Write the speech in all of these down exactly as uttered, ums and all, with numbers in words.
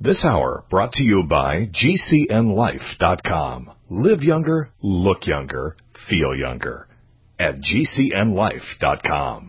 This hour brought to you by G C N life dot com. Live younger, look younger, feel younger at G C N life dot com.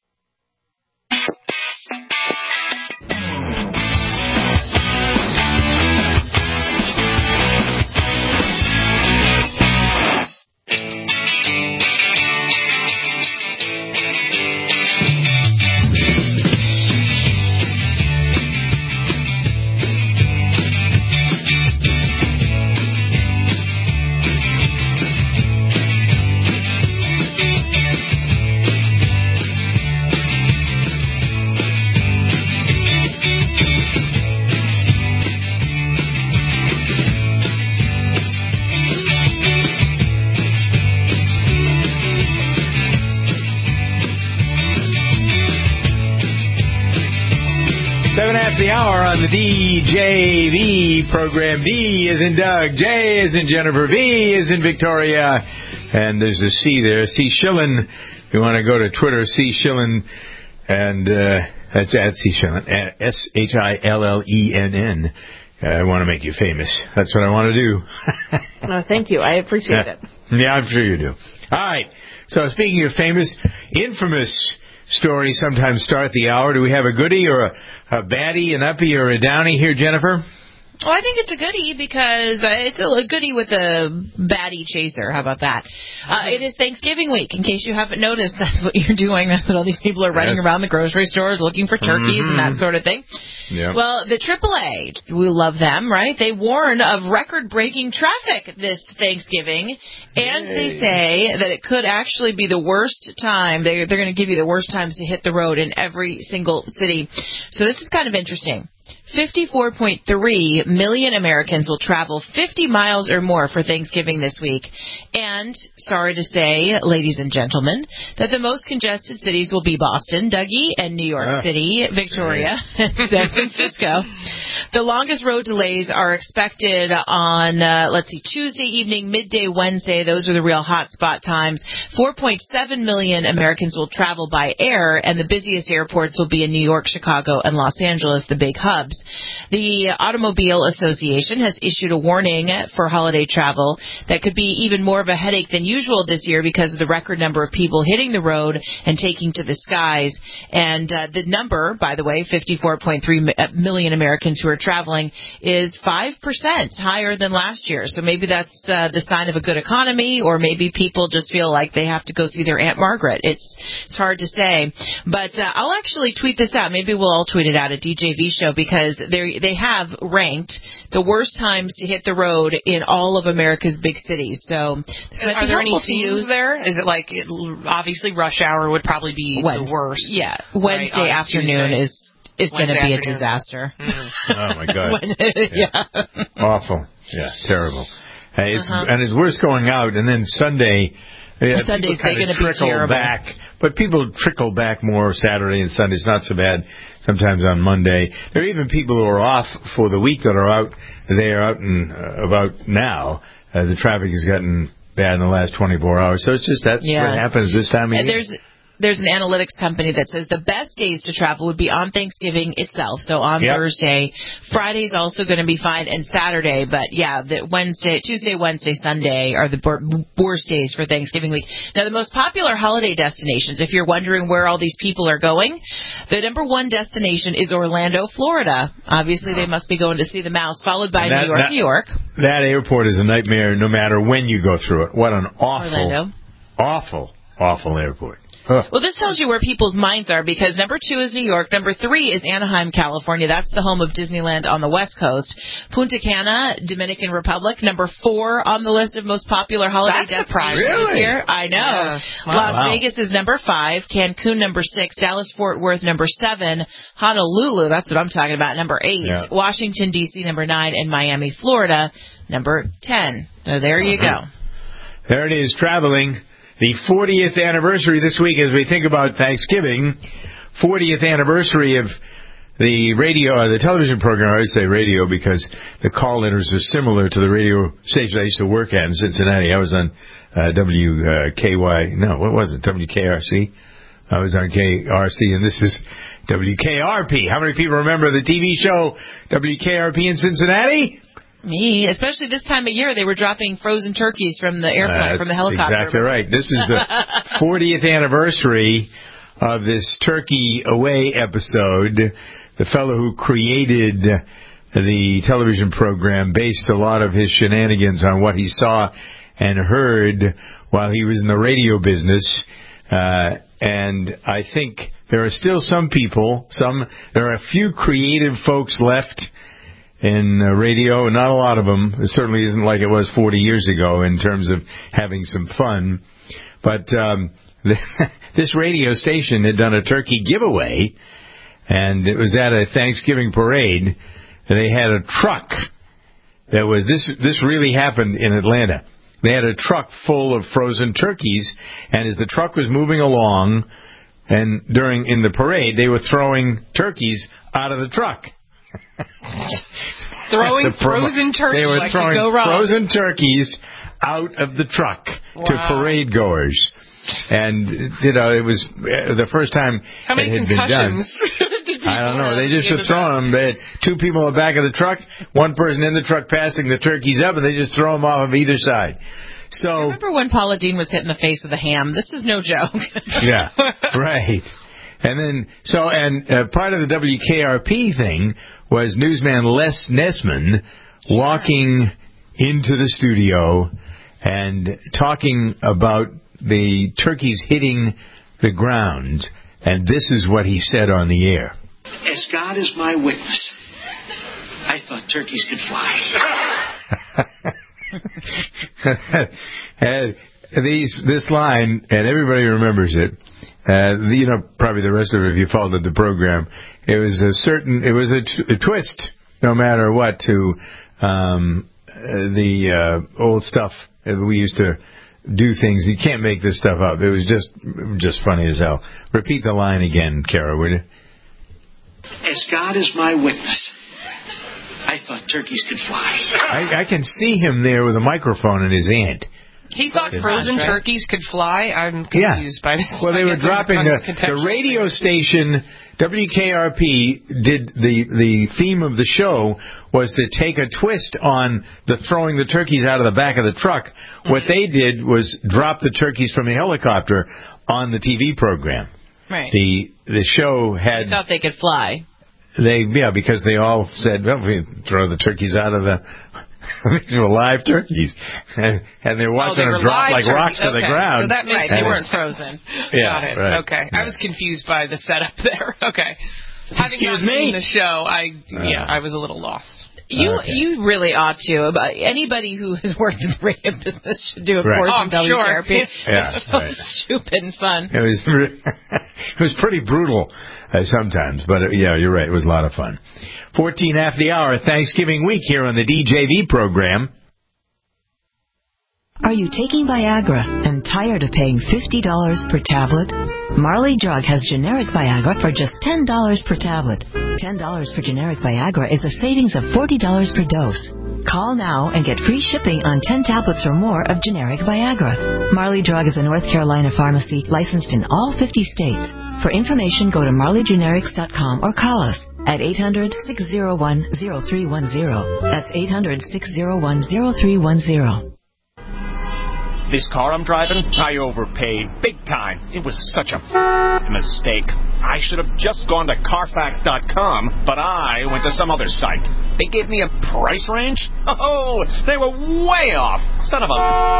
The hour on the D J V program. D is in Doug, J is in Jennifer, V is in Victoria, and there's a C there, C Shillin. If you want to go to Twitter, C Shillin, and uh, that's at C Shillin, S H I L L E N N. I want to make you famous. That's what I want to do. Oh, thank you. I appreciate yeah. it. Yeah, I'm sure you do. All right. So speaking of famous, infamous stories sometimes start the hour. Do we have a goodie or a, a baddie, an uppie or a downy here, Jennifer? Well, I think it's a goodie because uh, it's a goodie with a baddie chaser. How about that? Uh, it is Thanksgiving week. In case you haven't noticed, that's what you're doing. That's what all these people are running yes. around the grocery stores looking for turkeys mm-hmm. and that sort of thing. Yep. Well, the triple A, we love them, right? They warn of record-breaking traffic this Thanksgiving, and Yay. They say that it could actually be the worst time. They, they're going to give you the worst times to hit the road in every single city. So this is kind of interesting. fifty-four point three million Americans will travel fifty miles or more for Thanksgiving this week. And, sorry to say, ladies and gentlemen, that the most congested cities will be Boston, Dougie, and New York ah, City, Victoria, and San Francisco. The longest road delays are expected on, uh, let's see, Tuesday evening, midday Wednesday. Those are the real hotspot times. four point seven million Americans will travel by air, and the busiest airports will be in New York, Chicago, and Los Angeles, the big hubs. The Automobile Association has issued a warning for holiday travel that could be even more of a headache than usual this year because of the record number of people hitting the road and taking to the skies. And uh, the number, by the way, fifty-four point three million Americans who are traveling, is five percent higher than last year. So maybe that's uh, the sign of a good economy, or maybe people just feel like they have to go see their Aunt Margaret. It's, it's hard to say. But uh, I'll actually tweet this out. Maybe we'll all tweet it out at D J V Show because they they have ranked the worst times to hit the road in all of America's big cities. So are there any themes there? Is it like it, obviously rush hour would probably be Wednesday, the worst? Yeah, Wednesday right, afternoon Tuesday. is is going to be a disaster. Mm. Oh my God! when, yeah. yeah, awful. Yeah, terrible. Hey, it's, uh-huh. and it's worse going out, and then Sunday. Yeah, Sunday's going to be terrible. Back, but people trickle back more Saturday and Sunday. It's not so bad sometimes on Monday. There are even people who are off for the week that are out. They are out and uh, about now. Uh, the traffic has gotten bad in the last twenty-four hours. So it's just that's yeah. what happens this time of and year. There's There's an analytics company that says the best days to travel would be on Thanksgiving itself, so on yep. Thursday. Friday's also going to be fine, and Saturday. But, yeah, the Wednesday, Tuesday, Wednesday, Sunday are the worst days for Thanksgiving week. Now, the most popular holiday destinations, if you're wondering where all these people are going, the number one destination is Orlando, Florida. Obviously, oh. they must be going to see the mouse, followed by that, New York, that, New York. That airport is a nightmare no matter when you go through it. What an awful, Orlando. awful, awful airport. Huh. Well, this tells you where people's minds are, because number two is New York. Number three is Anaheim, California. That's the home of Disneyland on the West Coast. Punta Cana, Dominican Republic. Number four on the list of most popular holiday That's destinations really? this year. I know. Yeah. Wow. Las wow. Vegas is number five. Cancun, number six. Dallas-Fort Worth, number seven. Honolulu, that's what I'm talking about, number eight. Yeah. Washington, D C, number nine. And Miami, Florida, number ten. So there you go. There it is, traveling. The fortieth anniversary this week, as we think about Thanksgiving, fortieth anniversary of the radio, or the television program. I always say radio because the call letters are similar to the radio station I used to work at in Cincinnati. I was on uh, W K Y, no, what was it, W K R C? I was on K R C, and this is W K R P. How many people remember the T V show W K R P in Cincinnati? Me, especially this time of year, they were dropping frozen turkeys from the airplane, uh, from the helicopter. Exactly right. This is the fortieth anniversary of this Turkey Away episode. The fellow who created the television program based a lot of his shenanigans on what he saw and heard while he was in the radio business. Uh, and I think there are still some people, some, there are a few creative folks left in uh, radio, not a lot of them. It certainly isn't like it was forty years ago in terms of having some fun. But um, this radio station had done a turkey giveaway, and it was at a Thanksgiving parade. And they had a truck that was, this This really happened in Atlanta. They had a truck full of frozen turkeys, and as the truck was moving along, and during in the parade, they were throwing turkeys out of the truck. Throwing frozen turkeys. They were like throwing go wrong. frozen turkeys out of the truck wow. to parade goers. And, you know, it was uh, the first time How it had been done. I don't know. They just were throwing them. They had two people in the back of the truck, one person in the truck passing the turkeys up, and they just throw them off of either side. So I remember when Paula Deen was hit in the face with a ham. This is no joke. Yeah, right. And then, so, and uh, part of the W K R P thing was newsman Les Nessman walking into the studio and talking about the turkeys hitting the ground, and this is what he said on the air. As God is my witness, I thought turkeys could fly. And these, this line, and everybody remembers it. Uh, you know, probably the rest of it if you followed the program. It was a certain, it was a, t- a twist, no matter what, to um, the uh, old stuff that we used to do things. You can't make this stuff up. It was just, just funny as hell. Repeat the line again, Kara, would you? As God is my witness, I thought turkeys could fly. I, I can see him there with a microphone in his hand. He thought frozen right. turkeys could fly? I'm confused yeah. by this. Well, they were dropping the, the radio station. W K R P did the the theme of the show was to take a twist on the throwing the turkeys out of the back of the truck. Mm-hmm. What they did was drop the turkeys from a helicopter on the T V program. Right. The the show had. They thought they could fly. They yeah because they all said, well, we throw the turkeys out of the. These were live turkeys, and, and they were watching oh, they them drop like turkeys. rocks okay. to the ground. So that makes right. they weren't frozen. Yeah, Got it. Right. Okay, yeah. I was confused by the setup there. Okay, Excuse having not me? seen the show, I uh, yeah, I was a little lost. You okay. you really ought to. About anybody who has worked in the radio business should do a right. course oh, in W K R P. Sure. Yeah, it's so right. stupid and fun. It was it was pretty brutal uh, sometimes, but uh, yeah, you're right. It was a lot of fun. Fourteen after the hour, Thanksgiving week here on the D J V program. Are you taking Viagra and tired of paying fifty dollars per tablet? Marley Drug has generic Viagra for just ten dollars per tablet. ten dollars for generic Viagra is a savings of forty dollars per dose. Call now and get free shipping on ten tablets or more of generic Viagra. Marley Drug is a North Carolina pharmacy licensed in all fifty states. For information, go to marley generics dot com or call us at eight hundred, six oh one, oh three one oh. That's eight hundred, six oh one, oh three one oh. This car I'm driving, I overpaid big time. It was such a f- mistake. I should have just gone to Carfax dot com, but I went to some other site. They gave me a price range? Oh, they were way off. Son of a...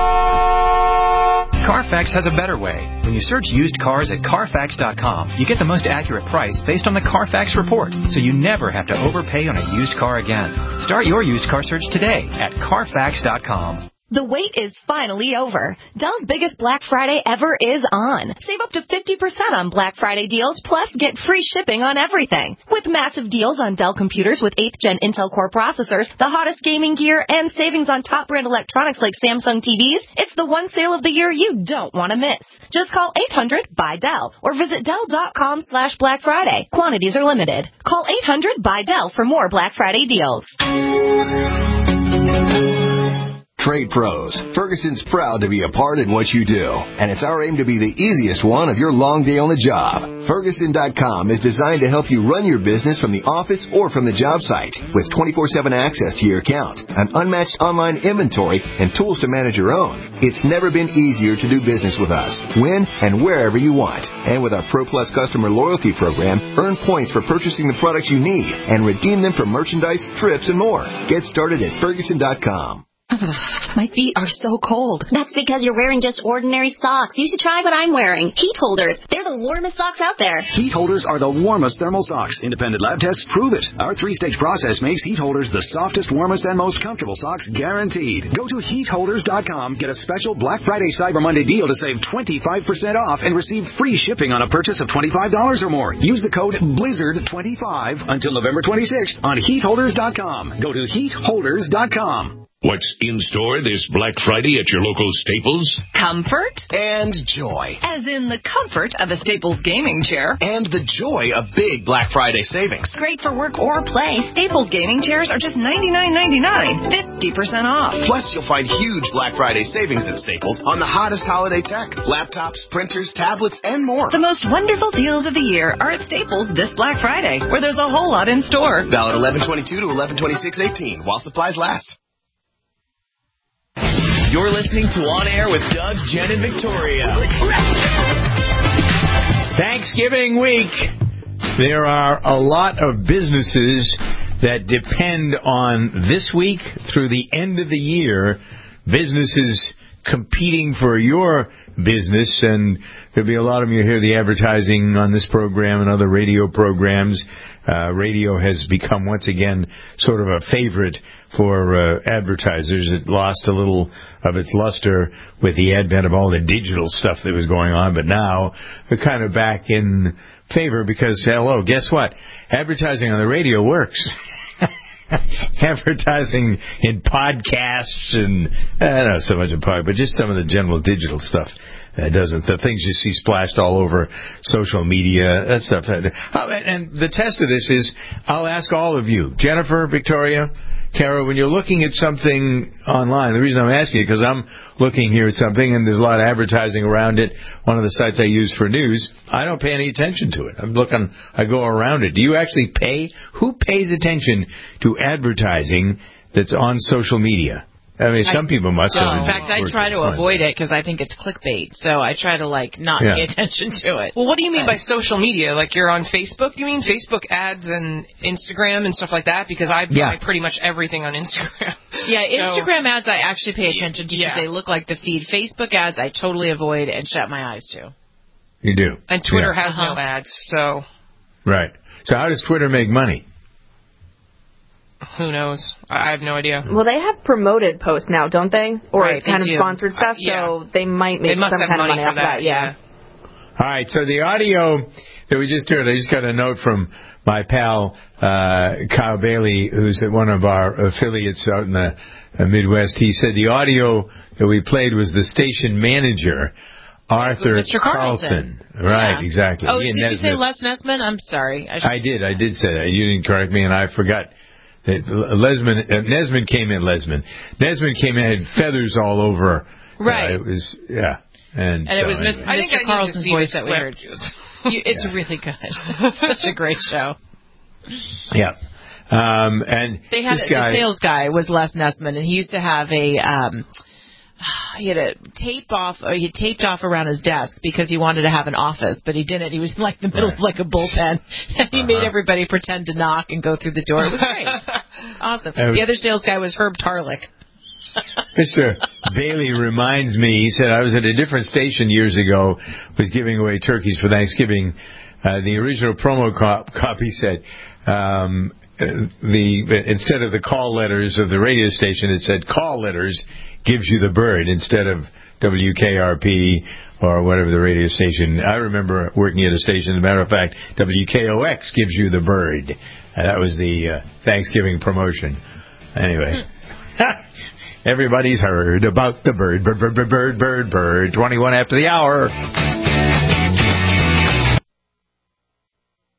Carfax has a better way. When you search used cars at Carfax dot com, you get the most accurate price based on the Carfax report, so you never have to overpay on a used car again. Start your used car search today at Carfax dot com. The wait is finally over. Dell's biggest Black Friday ever is on. Save up to fifty percent on Black Friday deals, plus get free shipping on everything. With massive deals on Dell computers with eighth gen Intel Core processors, the hottest gaming gear, and savings on top brand electronics like Samsung T Vs, it's the one sale of the year you don't want to miss. Just call eight hundred, buy Dell, or visit Dell dot com slash Black Friday. Quantities are limited. Call eight hundred, buy Dell for more Black Friday deals. trade pros. Ferguson's proud to be a part in what you do, and it's our aim to be the easiest one of your long day on the job. Ferguson dot com is designed to help you run your business from the office or from the job site with twenty-four seven access to your account, an unmatched online inventory, and tools to manage your own. It's never been easier to do business with us, when and wherever you want. And with our Pro Plus customer loyalty program, earn points for purchasing the products you need and redeem them for merchandise, trips, and more. Get started at Ferguson dot com. My feet are so cold. That's because you're wearing just ordinary socks. You should try what I'm wearing. Heat holders. They're the warmest socks out there. Heat holders are the warmest thermal socks. Independent lab tests prove it. Our three-stage process makes heat holders the softest, warmest, and most comfortable socks guaranteed. Go to heat holders dot com, get a special Black Friday Cyber Monday deal to save twenty-five percent off and receive free shipping on a purchase of twenty-five dollars or more. Use the code blizzard twenty-five until November twenty-sixth on heat holders dot com. Go to heat holders dot com. What's in store this Black Friday at your local Staples? Comfort. And joy. As in the comfort of a Staples gaming chair. And the joy of big Black Friday savings. Great for work or play. Staples gaming chairs are just ninety-nine ninety-nine, fifty percent off. Plus, you'll find huge Black Friday savings at Staples on the hottest holiday tech, laptops, printers, tablets, and more. The most wonderful deals of the year are at Staples this Black Friday, where there's a whole lot in store. Valid eleven twenty-two to eleven twenty-six eighteen, while supplies last. You're listening to On Air with Doug, Jen, and Victoria. Thanksgiving week. There are a lot of businesses that depend on this week through the end of the year. Businesses competing for your business, and there'll be a lot of you hear the advertising on this program and other radio programs. Uh, radio has become once again sort of a favorite for uh, advertisers. It lost a little of its luster with the advent of all the digital stuff that was going on, but now they're kind of back in favor because, hello, guess what? Advertising on the radio works. Advertising in podcasts and, I don't know so much in pod, but just some of the general digital stuff that doesn't, the things you see splashed all over social media, that stuff. And the test of this is, I'll ask all of you, Jennifer, Victoria, Kara, when you're looking at something online, the reason I'm asking you, because I'm looking here at something and there's a lot of advertising around it, one of the sites I use for news, I don't pay any attention to it. I'm looking, I go around it. Do you actually pay? Who pays attention to advertising that's on social media? I mean, some I, people must no, have. In fact, I try to avoid it because I think it's clickbait. So I try to, like, not yeah. pay attention to it. Well, what do you mean by social media? Like, you're on Facebook? You mean Facebook ads and Instagram and stuff like that? Because I buy yeah. pretty much everything on Instagram. Yeah, so, Instagram ads I actually pay attention to because yeah. they look like the feed. Facebook ads I totally avoid and shut my eyes to. You do? And Twitter yeah. has uh-huh. no ads, so... Right. So how does Twitter make money? Who knows? I have no idea. Well, they have promoted posts now, don't they? Or right, kind they of do. sponsored stuff, uh, yeah. so they might make they must some have kind money of money for off that, that. Yeah. yeah. All right, so the audio that we just heard, I just got a note from my pal uh, Kyle Bailey, who's at one of our affiliates out in the uh, Midwest. He said the audio that we played was the station manager, Arthur Mister Carlson. Carlson. Right, yeah. exactly. Oh, he did you say Les Nessman? I'm sorry. I, I did. I did say that. You didn't correct me, and I forgot. Lesman, uh, Nesman came in, Lesman. Nesman came in, had feathers all over. Right. Uh, it was, yeah. And, and so it was anyway. Mister Carlson's voice that we heard. You, it's yeah. really good. Such a great show. Yeah. Um, and they had this a, guy, the sales guy was Les Nessman, and he used to have a, um, he had a tape off, or he taped off around his desk because he wanted to have an office, but he didn't. He was in like the middle right. of like a bullpen, and he uh-huh. made everybody pretend to knock and go through the door. It was great. Awesome. Um, the other sales guy was Herb Tarlick. Mister Bailey reminds me, he said, I was at a different station years ago, was giving away turkeys for Thanksgiving. Uh, the original promo cop- copy said, um, the instead of the call letters of the radio station, it said call letters gives you the bird instead of W K R P or whatever the radio station. I remember working at a station, as a matter of fact, W K O X gives you the bird. Uh, that was the uh, Thanksgiving promotion. Anyway. Everybody's heard about the bird, bird, bird, bird, bird, bird, bird. twenty-one after the hour.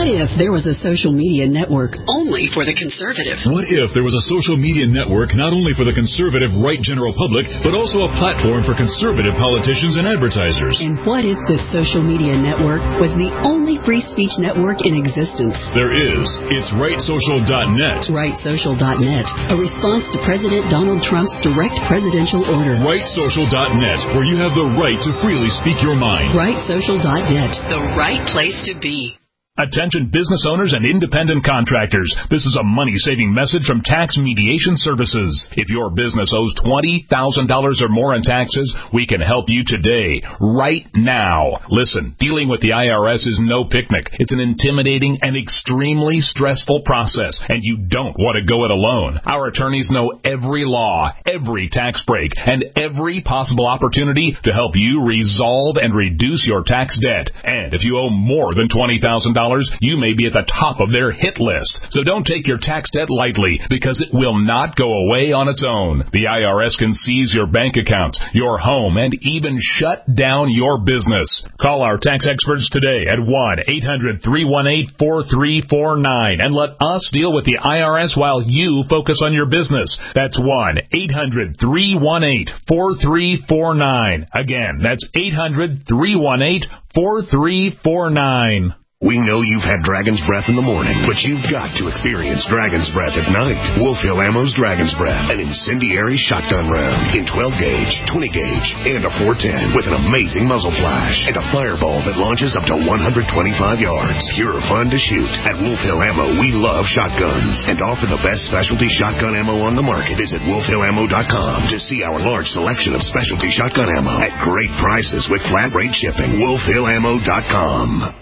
What if there was a social media network only for the conservative? What if there was a social media network not only for the conservative right general public, but also a platform for conservative politicians and advertisers? And what if this social media network was the only free speech network in existence? There is. It's right social dot net. right social dot net, a response to President Donald Trump's direct presidential order. right social dot net, where you have the right to freely speak your mind. right social dot net, the right place to be. Attention business owners and independent contractors. This is a money-saving message from Tax Mediation Services. If your business owes twenty thousand dollars or more in taxes, we can help you today, right now. Listen, dealing with the I R S is no picnic. It's an intimidating and extremely stressful process, and you don't want to go it alone. Our attorneys know every law, every tax break, and every possible opportunity to help you resolve and reduce your tax debt. And if you owe more than twenty thousand dollars, you may be at the top of their hit list. So don't take your tax debt lightly, because it will not go away on its own. The I R S can seize your bank accounts, your home, and even shut down your business. Call our tax experts today at one eight hundred three one eight four three four nine and let us deal with the I R S while you focus on your business. That's one eight hundred three one eight four three four nine. Again, that's eight hundred three one eight four three four nine. We know you've had Dragon's Breath in the morning, but you've got to experience Dragon's Breath at night. Wolf Hill Ammo's Dragon's Breath, an incendiary shotgun round in twelve gauge, twenty gauge, and a four ten with an amazing muzzle flash and a fireball that launches up to one hundred twenty-five yards. Pure fun to shoot. At Wolf Hill Ammo, we love shotguns and offer the best specialty shotgun ammo on the market. Visit wolf hill ammo dot com to see our large selection of specialty shotgun ammo at great prices with flat rate shipping. wolf hill ammo dot com.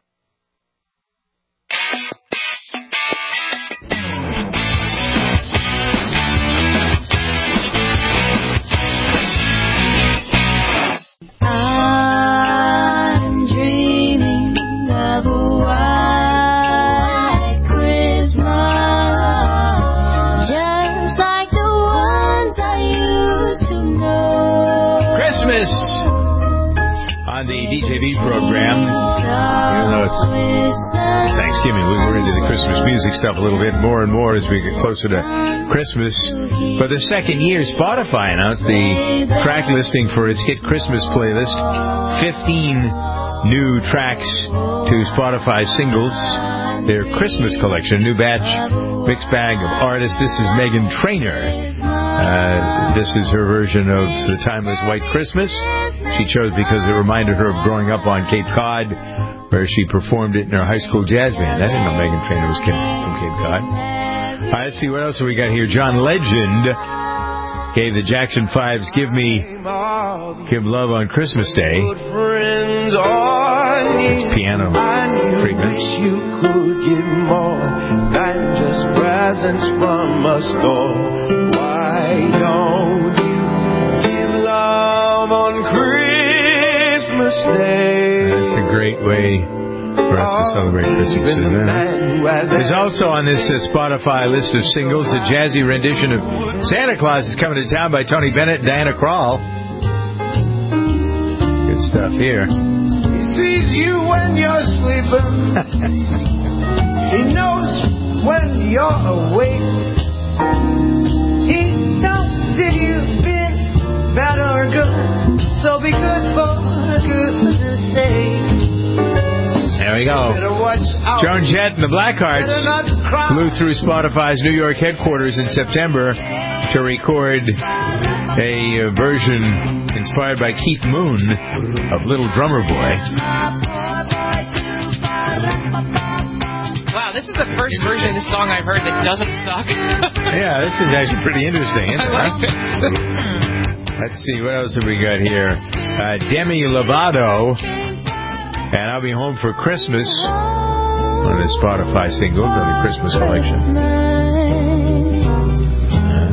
Program, even though it's Thanksgiving, we're into the Christmas music stuff a little bit more and more as we get closer to Christmas. For the second year, Spotify announced the track listing for its hit Christmas playlist. fifteen new tracks to Spotify singles, their Christmas collection, a new batch, mixed bag of artists. This is Meghan Trainor. Uh, this is her version of The Timeless White Christmas. She chose because it reminded her of growing up on Cape Cod, where she performed it in her high school jazz band. I didn't know Meghan Trainor was from Cape Cod. All right, let's see what else have we got here. John Legend gave the Jackson Fives "Give Me, Give Love on Christmas Day" it's piano treatment. Wish you could give more than just presents from a store. Why don't you give love on Christmas Day? That's a great way for us to celebrate Christmas, isn't it? There's also on this uh, Spotify list of singles a jazzy rendition of "Santa Claus is Coming to Town" by Tony Bennett and Diana Krall. Good stuff here. He sees you when you're sleeping. He knows when you're awake. He knows if you've been bad or good. So be good for goodness sake. There we go. Joan Jett and the Blackhearts flew through Spotify's New York headquarters in September to record a version inspired by Keith Moon of Little Drummer Boy. Wow, this is the first version of this song I've heard that doesn't suck. Yeah, this is actually pretty interesting, isn't it? I like this. Let's see, what else have we got here? Uh, Demi Lovato and "I'll Be Home for Christmas," one of the Spotify singles on the Christmas collection. Uh,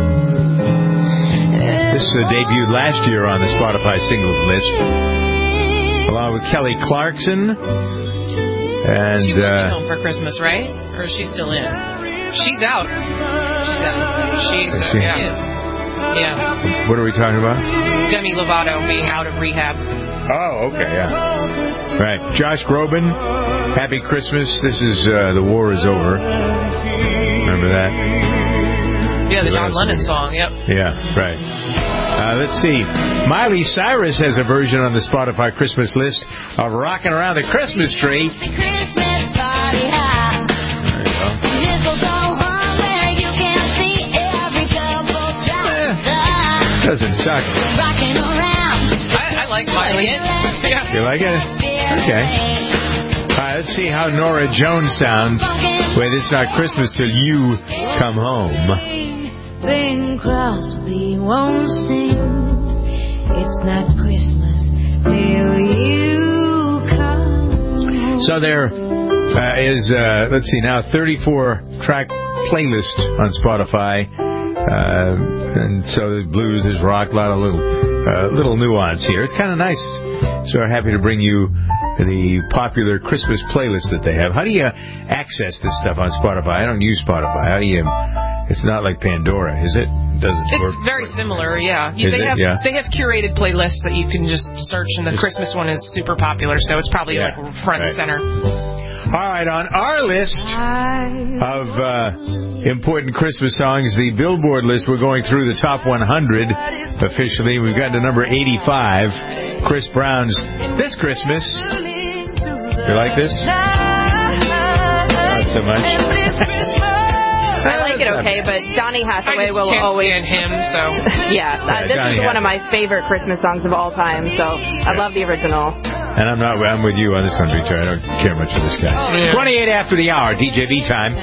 this uh, debuted last year on the Spotify singles list, along with Kelly Clarkson. And she was uh, home for Christmas, right? Or is she still in? She's out. She's out. She's uh, yeah. Is. Yeah. What are we talking about? Demi Lovato being out of rehab. Oh, okay, yeah. Right. Josh Groban, Happy Christmas. This is uh, The War Is Over. Remember that? Yeah, the John Lennon song, yep. Yeah, right. Uh, let's see. Miley Cyrus has a version on the Spotify Christmas list of Rocking Around the Christmas Tree. There you go. Eh, doesn't suck. I, I like Miley. Yeah. You like it? Okay. All right, let's see how Norah Jones sounds with It's Not Christmas Till You Come Home. Bing Crosby won't sing. It's not Christmas till you come. So there uh, is, uh, let's see now, thirty-four track playlist on Spotify. Uh, and so there's blues, there's rock, a lot of little, uh, little nuance here. It's kind of nice. So we're happy to bring you the popular Christmas playlist that they have. How do you access this stuff on Spotify? I don't use Spotify. How do you... It's not like Pandora, is it? Doesn't it's work. very similar, yeah. Is they it? have Yeah. they have curated playlists that you can just search, and the Christmas one is super popular, so it's probably Yeah. like front Right. and center. All right, on our list of uh, important Christmas songs, the Billboard list, we're going through the top one hundred officially. We've gotten to number eighty-five, Chris Brown's This Christmas. You like this? Not so much. I like it okay, but Donny Hathaway I just will can't always... stand him, so... yeah, uh, this Donny is one Hathaway. of my favorite Christmas songs of all time, so I love the original. And I'm not. I'm with you on this country too. I don't care much for this guy. Oh, yeah. twenty-eight after the hour, D J V time.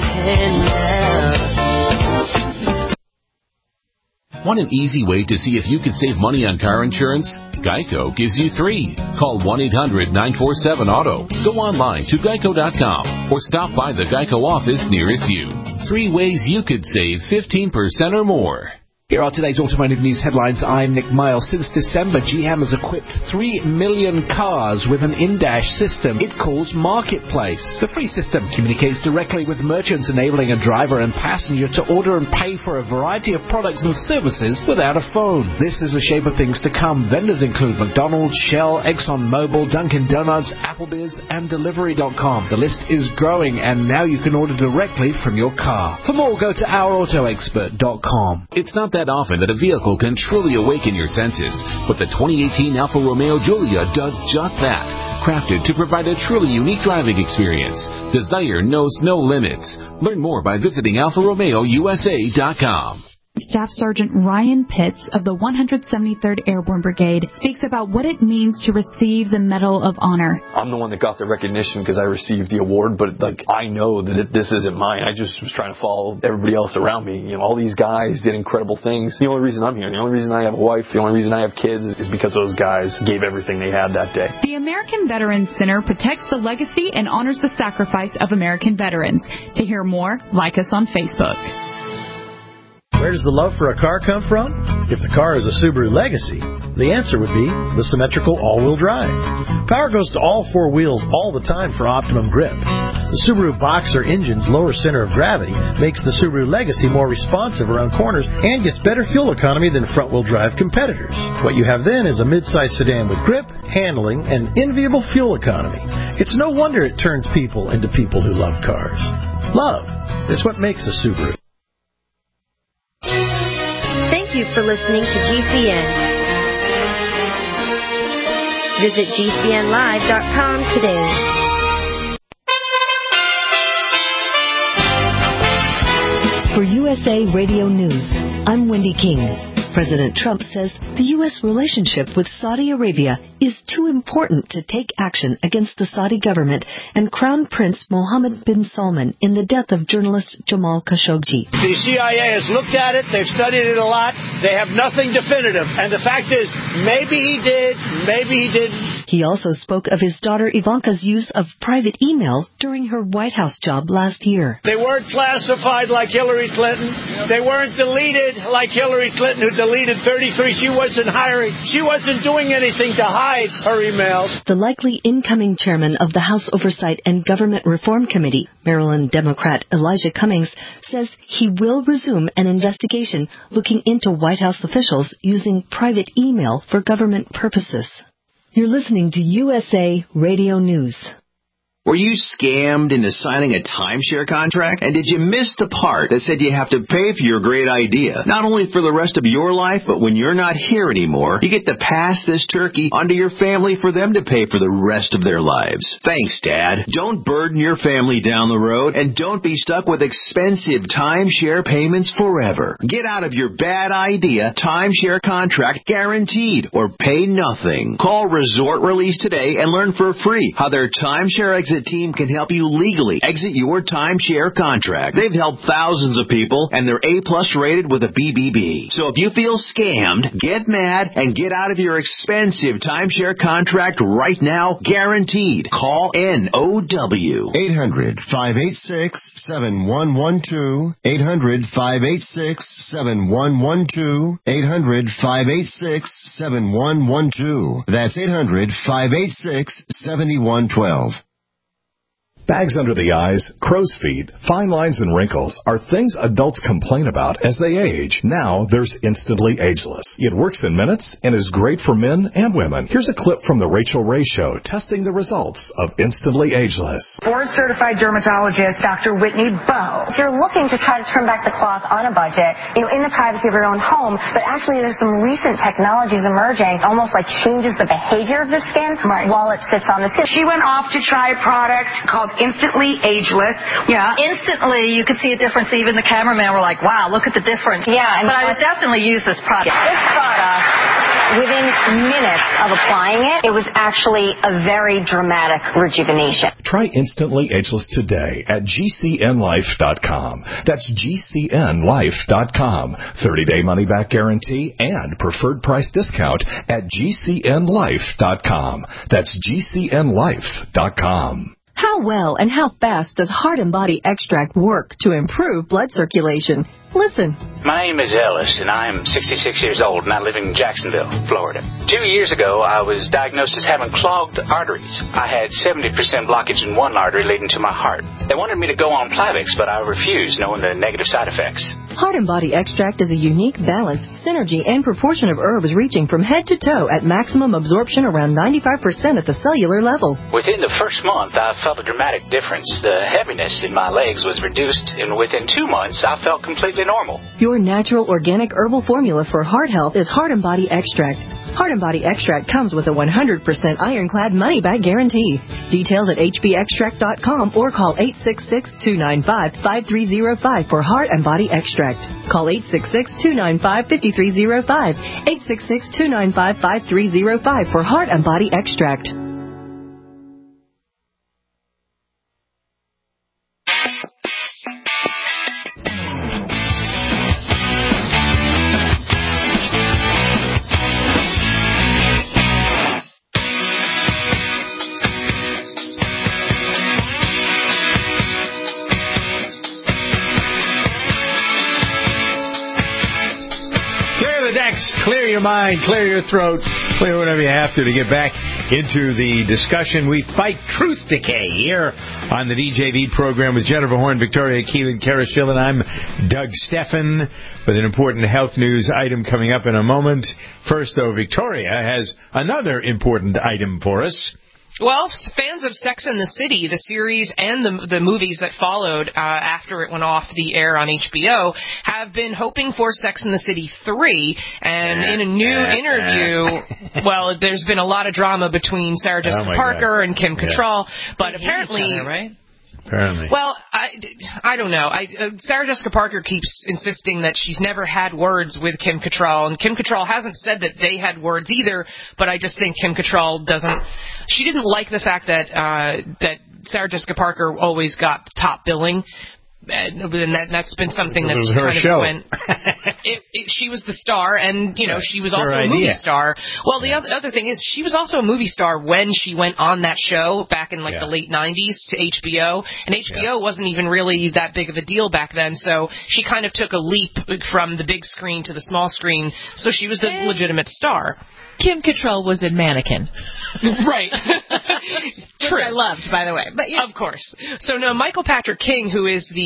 Want an easy way to see if you could save money on car insurance? Geico gives you three. Call one eight hundred nine four seven auto. Go online to geico dot com or stop by the Geico office nearest you. Three ways you could save fifteen percent or more. Here are today's automotive news headlines. I'm Nick Miles. Since December, G M has equipped three million cars with an in-dash system it calls Marketplace. The free system communicates directly with merchants, enabling a driver and passenger to order and pay for a variety of products and services without a phone. This is the shape of things to come. Vendors include McDonald's, Shell, ExxonMobil, Dunkin' Donuts, Applebee's, and Delivery dot com. The list is growing, and now you can order directly from your car. For more, go to our auto expert dot com. It's not that often that a vehicle can truly awaken your senses, but the twenty eighteen Alfa Romeo Giulia does just that. Crafted to provide a truly unique driving experience. Desire knows no limits. Learn more by visiting alfa romeo u s a dot com. Staff Sergeant Ryan Pitts of the one hundred seventy-third Airborne Brigade speaks about what it means to receive the Medal of Honor. I'm the one that got the recognition because I received the award, but like I know that it, this isn't mine. I just was trying to follow everybody else around me. You know, all these guys did incredible things. The only reason I'm here, the only reason I have a wife, the only reason I have kids is because those guys gave everything they had that day. The American Veterans Center protects the legacy and honors the sacrifice of American veterans. To hear more, like us on Facebook. Where does the love for a car come from? If the car is a Subaru Legacy, the answer would be the symmetrical all-wheel drive. Power goes to all four wheels all the time for optimum grip. The Subaru Boxer engine's lower center of gravity makes the Subaru Legacy more responsive around corners and gets better fuel economy than front-wheel drive competitors. What you have then is a mid-size sedan with grip, handling, and enviable fuel economy. It's no wonder it turns people into people who love cars. Love is what makes a Subaru. Thank you for listening to G C N. Visit G C N live dot com today. For U S A Radio News, I'm Wendy King. President Trump says the U S relationship with Saudi Arabia is too important to take action against the Saudi government and Crown Prince Mohammed bin Salman in the death of journalist Jamal Khashoggi. The C I A has looked at it. They've studied it a lot. They have nothing definitive. And the fact is, maybe he did, maybe he didn't. He also spoke of his daughter Ivanka's use of private email during her White House job last year. They weren't classified like Hillary Clinton. They weren't deleted like Hillary Clinton, who deleted thirty-three. She wasn't hiring. She wasn't doing anything to hide her emails. The likely incoming chairman of the House Oversight and Government Reform Committee, Maryland Democrat Elijah Cummings, says he will resume an investigation looking into White House officials using private email for government purposes. You're listening to U S A Radio News. Were you scammed into signing a timeshare contract? And did you miss the part that said you have to pay for your great idea? Not only for the rest of your life, but when you're not here anymore, you get to pass this turkey onto your family for them to pay for the rest of their lives. Thanks, Dad. Don't burden your family down the road, and don't be stuck with expensive timeshare payments forever. Get out of your bad idea timeshare contract guaranteed, or pay nothing. Call Resort Release today and learn for free how their timeshare exit team can help you legally exit your timeshare contract. They've helped thousands of people, and they're A-plus rated with a B B B. So if you feel scammed, get mad and get out of your expensive timeshare contract right now, guaranteed. Call N O W. eight hundred, five eight six, seven one one two. eight hundred, five eight six, seven one one two. eight hundred, five eight six, seven one one two. That's eight hundred, five eight six, seven one one two. Bags under the eyes, crow's feet, fine lines, and wrinkles are things adults complain about as they age. Now there's Instantly Ageless. It works in minutes and is great for men and women. Here's a clip from the Rachel Ray Show testing the results of Instantly Ageless. Board-certified dermatologist Doctor Whitney Bowe. If you're looking to try to turn back the clock on a budget, you know, in the privacy of your own home, but actually there's some recent technologies emerging, almost like changes the behavior of the skin right. while it sits on the skin. She went off to try a product called Instantly Ageless. Yeah. Instantly, you could see a difference. Even the cameraman were like, wow, look at the difference. Yeah. And but I would definitely use this product. This product, within minutes of applying it, it was actually a very dramatic rejuvenation. Try Instantly Ageless today at G C N life dot com. That's G C N life dot com. thirty-day money-back guarantee and preferred price discount at G C N life dot com. That's G C N life dot com. How well and how fast does Heart and Body Extract work to improve blood circulation? Listen. My name is Ellis, and I am sixty-six years old, and I live in Jacksonville, Florida. Two years ago, I was diagnosed as having clogged arteries. I had seventy percent blockage in one artery leading to my heart. They wanted me to go on Plavix, but I refused, knowing the negative side effects. Heart and Body Extract is a unique balance, synergy, and proportion of herbs reaching from head to toe at maximum absorption around ninety-five percent at the cellular level. Within the first month, I felt a dramatic difference. The heaviness in my legs was reduced, and within two months, I felt completely normal. Your natural organic herbal formula for heart health is Heart and Body Extract. Heart and Body Extract comes with a one hundred percent ironclad money-back guarantee. Details at H B extract dot com or call eight six six, two nine five, five three zero five for Heart and Body Extract. Call eight six six, two nine five, five three zero five, eight six six, two nine five, five three zero five for Heart and Body Extract. Clear your mind, clear your throat, clear whatever you have to to get back into the discussion. We fight truth decay here on the D J V program with Jennifer Horn, Victoria Keelan, Kara Schillen. I'm Doug Steffen with an important health news item coming up in a moment. First, though, Victoria has another important item for us. Well, fans of Sex and the City, the series and the the movies that followed uh, after it went off the air on H B O, have been hoping for Sex and the City three. And in a new interview, well, there's been a lot of drama between Sarah Jessica oh Parker God. and Kim Cattrall, yeah. but apparently, other, right? Apparently. Well, I, I don't know. I, uh, Sarah Jessica Parker keeps insisting that she's never had words with Kim Cattrall, and Kim Cattrall hasn't said that they had words either, but I just think Kim Cattrall doesn't... She didn't like the fact that uh, that Sarah Jessica Parker always got top billing, and that, that's been something that's her kind show. of went... It, it, she was the star, and, you know, she was it's also a idea. movie star. Well, the other, other thing is, she was also a movie star when she went on that show back in, like, yeah. the late nineties to H B O. And H B O yeah. wasn't even really that big of a deal back then, so she kind of took a leap from the big screen to the small screen, so she was the and legitimate star. Kim Cattrall was in Mannequin. Right. Which I loved, by the way. But yeah. Of course. So, no, Michael Patrick King, who is the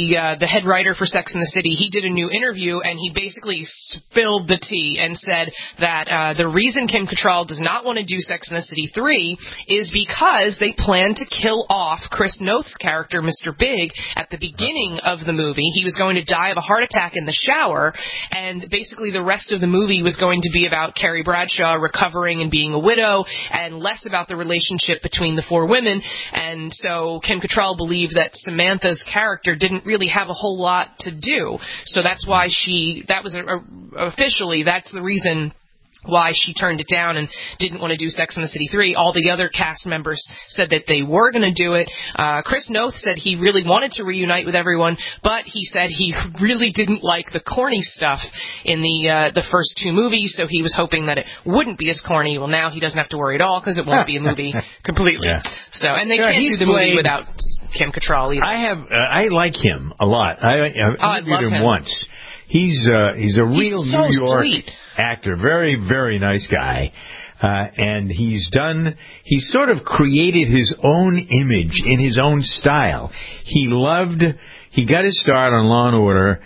the uh, the head writer for Sex and the City, he did a new interview, and he basically spilled the tea and said that uh, the reason Kim Cattrall does not want to do Sex and the City three is because they plan to kill off Chris Noth's character, Mister Big, at the beginning of the movie. He was going to die of a heart attack in the shower, and basically the rest of the movie was going to be about Carrie Bradshaw recovering and being a widow, and less about the relationship between the four women. And so Kim Cattrall believed that Samantha's character didn't really have a whole lot to do. So that's why she, that was a, a, officially, that's the reason why she turned it down and didn't want to do Sex and the City three. All the other cast members said that they were going to do it. Uh, Chris Noth said he really wanted to reunite with everyone, but he said he really didn't like the corny stuff in the uh, the first two movies, so he was hoping that it wouldn't be as corny. Well, now he doesn't have to worry at all because it won't be a movie completely. Yeah. So, and they yeah, can't do the played, movie without Kim Cattrall either. I have, uh, I like him a lot. I, I interviewed oh, I love him, him once. He's uh, he's a he's real so New York sweet. actor, very very nice guy, uh, and he's done. He's sort of created his own image in his own style. He loved. He got his start on Law and Order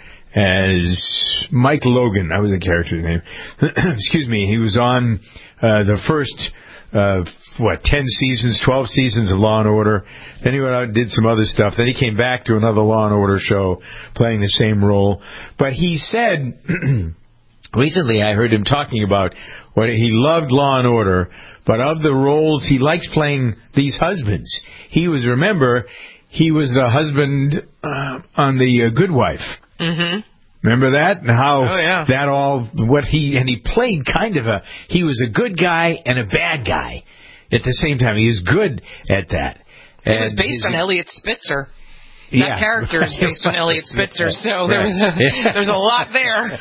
as Mike Logan. That was the character's name. Excuse me. He was on uh, the first. Uh, what, ten seasons, twelve seasons of Law and Order. Then he went out and did some other stuff. Then he came back to another Law and Order show playing the same role. But he said, recently I heard him talking about what he loved Law and Order, but of the roles, he likes playing these husbands. He was, remember, he was the husband uh, on The uh, Good Wife. Mm-hmm. Remember that? And how oh, yeah. that all, what he, and he played kind of a, he was a good guy and a bad guy at the same time. He was good at that. It was based on Elliot Spitzer. That yeah. character is based on Elliot Spitzer, so right. there's a, there's a lot there.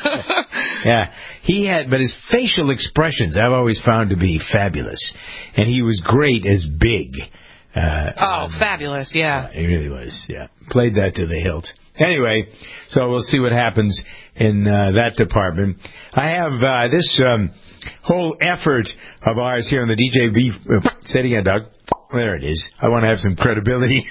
Yeah. He had, but his facial expressions I've always found to be fabulous. And he was great as Big. Uh, oh, um, fabulous, yeah. He really was, yeah. Played that to the hilt. Anyway, so we'll see what happens in uh, that department. I have uh, this um, whole effort of ours here on the D J V. Uh, say it again, Doug. There it is. I want to have some credibility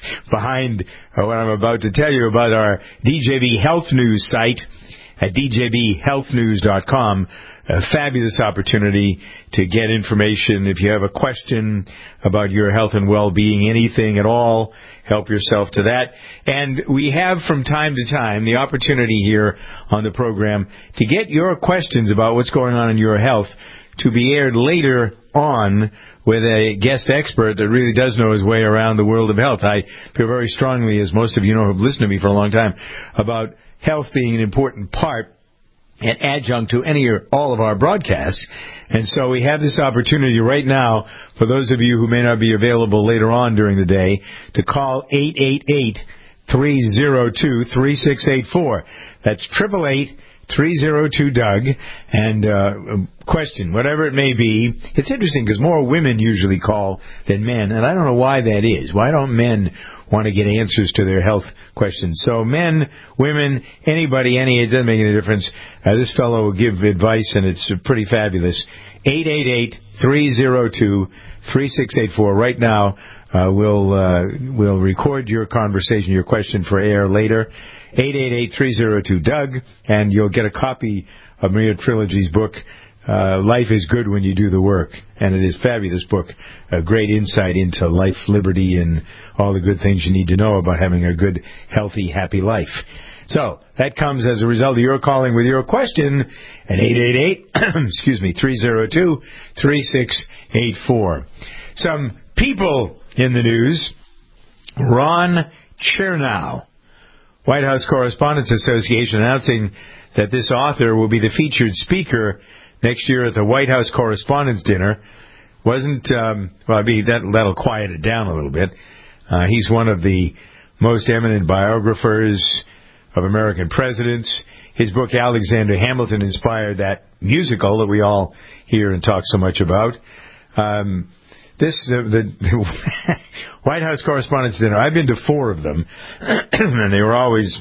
behind uh, what I'm about to tell you about our D J V Health News site at d j v health news dot com. A fabulous opportunity to get information. If you have a question about your health and well-being, anything at all, help yourself to that. And we have from time to time the opportunity here on the program to get your questions about what's going on in your health to be aired later on with a guest expert that really does know his way around the world of health. I feel very strongly, as most of you know who have listened to me for a long time, about health being an important part and adjunct to any or all of our broadcasts. And so we have this opportunity right now, for those of you who may not be available later on during the day, to call eight eight eight, three oh two, three six eight four. That's eight eight eight, three oh two, Doug. And uh, question, whatever it may be. It's interesting because more women usually call than men, and I don't know why that is. Why don't men want to get answers to their health questions? So men, women, anybody, any, it doesn't make any difference. Uh, this fellow will give advice, and it's pretty fabulous. eight eight eight, three oh two, three six eight four. Right now, uh, we'll uh, we'll record your conversation, your question for air later. eight eight eight, three oh two, Doug, and you'll get a copy of Maria Trilogy's book, uh, Life is Good When You Do the Work. And it is a fabulous book, a great insight into life, liberty, and all the good things you need to know about having a good, healthy, happy life. So, that comes as a result of your calling with your question at eight eight eight, excuse me, three oh two, three six eight four. Some people in the news. Ron Chernow, White House Correspondents Association, announcing that this author will be the featured speaker next year at the White House Correspondents' Dinner. Wasn't, um, well, I mean, that, that'll quiet it down a little bit. Uh, he's one of the most eminent biographers of American presidents. His book, Alexander Hamilton, inspired that musical that we all hear and talk so much about. Um, this, uh, the, the White House Correspondents' Dinner, I've been to four of them, and they were always,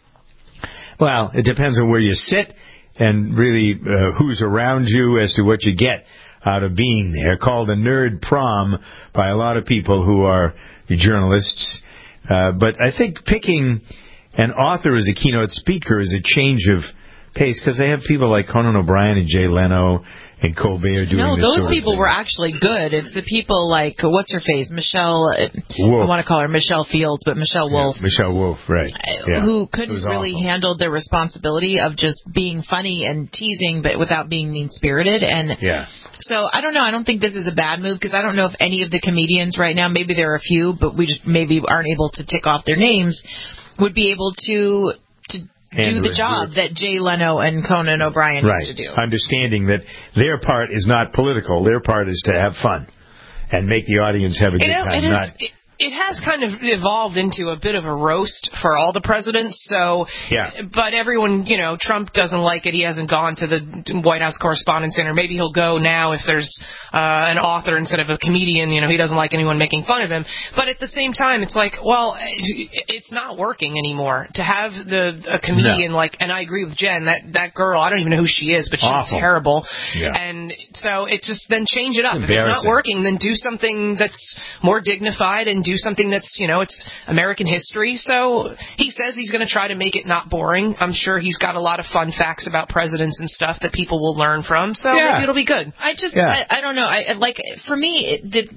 well, it depends on where you sit and really uh, who's around you as to what you get out of being there. Called a nerd prom by a lot of people who are journalists. Uh, but I think picking an author as a keynote speaker is a change of pace because they have people like Conan O'Brien and Jay Leno and Colbert doing no, this those sort people of thing. were actually good. It's the people like, what's her face? Michelle, Wolf. I want to call her Michelle Fields, but Michelle Wolf. Yeah, Michelle Wolf, right. Yeah. Who couldn't really awful. handle the responsibility of just being funny and teasing, but without being mean-spirited. And yeah. So I don't know. I don't think this is a bad move because I don't know if any of the comedians right now, maybe there are a few, but we just maybe aren't able to tick off their names, would be able to to do the job that Jay Leno and Conan O'Brien right. used to do. Understanding that their part is not political. Their part is to have fun and make the audience have a good You know, time. it is, not it, it has kind of evolved into a bit of a roast for all the presidents. So, yeah. But everyone, you know, Trump doesn't like it. He hasn't gone to the White House Correspondents' Center. Maybe he'll go now if there's uh, an author instead of a comedian. You know, he doesn't like anyone making fun of him. But at the same time, it's like, well, it's not working anymore to have the a comedian no. like. And I agree with Jen. That that girl, I don't even know who she is, but she's Awful. terrible. Yeah. And so it just then change it up. If it's not Embarrassing. working, then do something that's more dignified and do something that's, you know, it's American history. So he says he's going to try to make it not boring. I'm sure he's got a lot of fun facts about presidents and stuff that people will learn from. So yeah. maybe it'll be good. I just, yeah. I, I don't know. I like for me, it, the,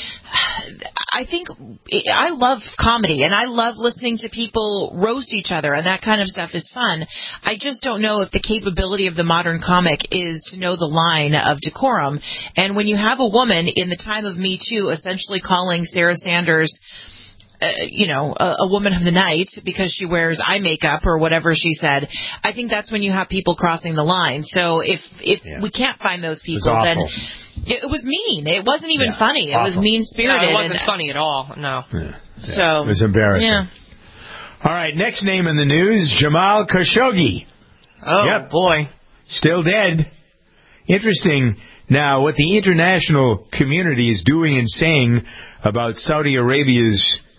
I think it, I love comedy and I love listening to people roast each other and that kind of stuff is fun. I just don't know if the capability of the modern comic is to know the line of decorum. And when you have a woman in the time of Me Too essentially calling Sarah Sanders, Uh, you know, a, a woman of the night because she wears eye makeup or whatever she said, I think that's when you have people crossing the line. So if if yeah. we can't find those people, it then it, it was mean. It wasn't even yeah. funny. It awful. was mean-spirited. No, it wasn't and, funny at all. No. Yeah. Yeah. So it was embarrassing. Yeah. All right, next name in the news, Jamal Khashoggi. Oh, yep. boy. Still dead. Interesting. Now, what the international community is doing and saying about Saudi Arabia's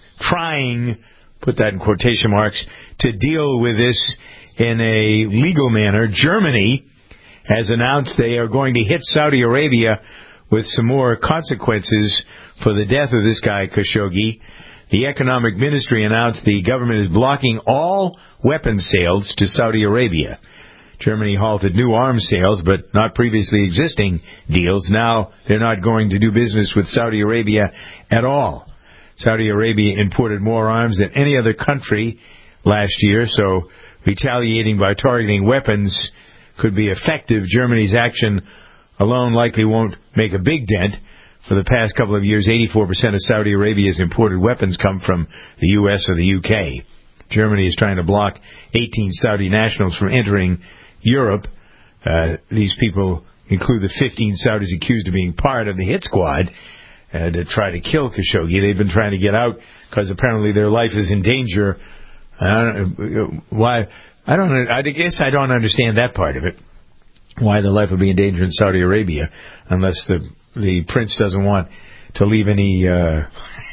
trying, put that in quotation marks, to deal with this in a legal manner. Germany has announced they are going to hit Saudi Arabia with some more consequences for the death of this guy, Khashoggi. The economic ministry announced the government is blocking all weapons sales to Saudi Arabia. Germany halted new arms sales, but not previously existing deals. Now they're not going to do business with Saudi Arabia at all. Saudi Arabia imported more arms than any other country last year, so retaliating by targeting weapons could be effective. Germany's action alone likely won't make a big dent. For the past couple of years, eighty-four percent of Saudi Arabia's imported weapons come from the U S or the U K. Germany is trying to block eighteen Saudi nationals from entering Europe. Uh, these people include the fifteen Saudis accused of being part of the hit squad Uh, to try to kill Khashoggi. They've been trying to get out because apparently their life is in danger. I don't, why? I don't. I guess I don't understand that part of it. Why their life would be in danger in Saudi Arabia, unless the the prince doesn't want to leave any uh,